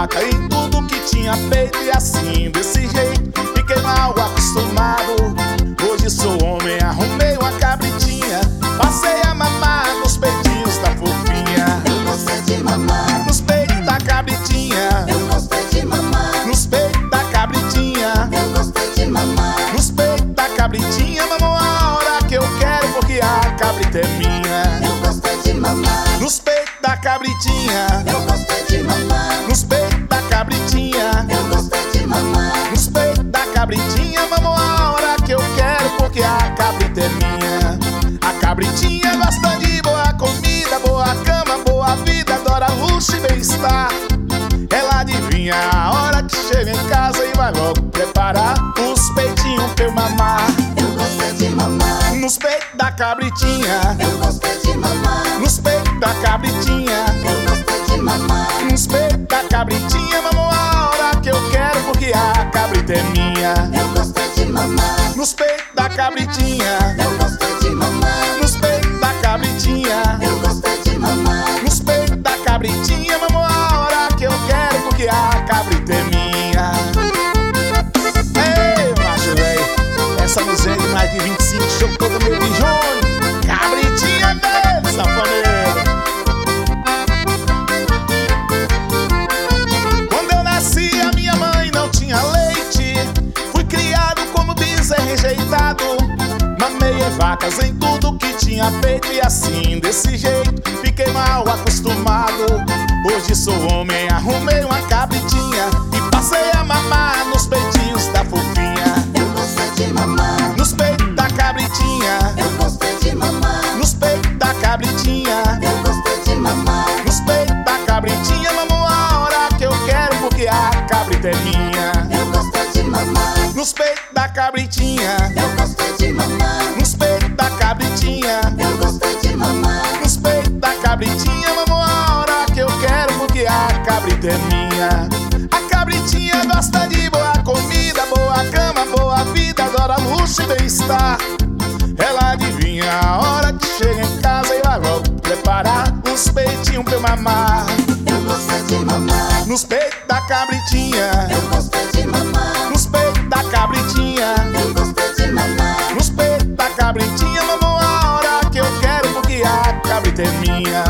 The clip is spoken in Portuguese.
vaca em tudo que tinha peito. E assim, desse jeito, fiquei mal acostumado. Hoje sou homem, arrumei uma cabritinha, passei a mamar nos peitinhos da fofinha. Eu gostei de mamar nos peitos da cabritinha. Eu gostei de mamar Nos peitos da cabritinha. Eu gostei de mamar Nos peitos da cabritinha. Mamou a hora que eu quero, porque a cabrita é minha. Eu gostei de mamar Nos peitos da cabritinha. Eu gostei de mamar Nos peitos da cabritinha. Eu gostei de mamar Nos peitos da cabritinha. Mamou a hora que eu quero, porque a cabrita é minha. A cabritinha gosta de boa comida, boa cama, boa vida, adora luxo e bem-estar. Ela adivinha a hora que chega em casa e vai logo preparar os peitinhos pra eu mamar. Eu gostei de mamar Nos peitos da cabritinha. Eu gostei de mamar Nos peitos da cabritinha. Eu gostei de mamar Nos peitos da cabritinha. Mamou a hora que eu quero, porque a cabrita é minha. Eu gostei de mamar Nos peitos da cabritinha. Eu gostei de mamar Nos peitos da cabritinha. Eu gostei de mamar Nos peitos da cabritinha. Mamou a hora que eu quero, porque a cabrita é minha. Ei, macho velho, essa música de mais de 25 show todo meu bijone. Cabritinha dele, sanfoneiro. Quando eu nasci, a minha mãe não tinha leite. Fui criado como bezerro rejeitado. Mamei vacas em tudo que tinha peito. E assim, desse jeito, fiquei mal acostumado. Hoje sou homem, arrumei uma cabritinha e passei a mamar nos peitinhos da fofinha. Eu gostei de mamar Nos peitos da cabritinha. Eu gostei de mamar Nos peitos da cabritinha. Eu gostei de mamar Nos peitos da cabritinha. Mamou a hora que eu quero, porque a cabrita é minha. Eu gostei de mamar Nos peitos da cabritinha. Eu gostei de mamar Nos peitos da cabritinha. Eu gostei de mamar Nos peitos da cabritinha. Mamou a hora que eu quero, porque a cabrita é minha. A cabritinha gosta de boa comida, boa cama, boa vida, adora luxo e bem-estar. Ela adivinha a hora que chega em casa e vai logo preparar os peitinhos pra eu mamar. Eu gostei de mamar Nos peitos da cabritinha. Eu gostei de mamar Nos peitos da cabritinha. Eu gostei de mamar Nos peitos da cabritinha. Mamou a hora que eu quero, porque a cabrita é minha.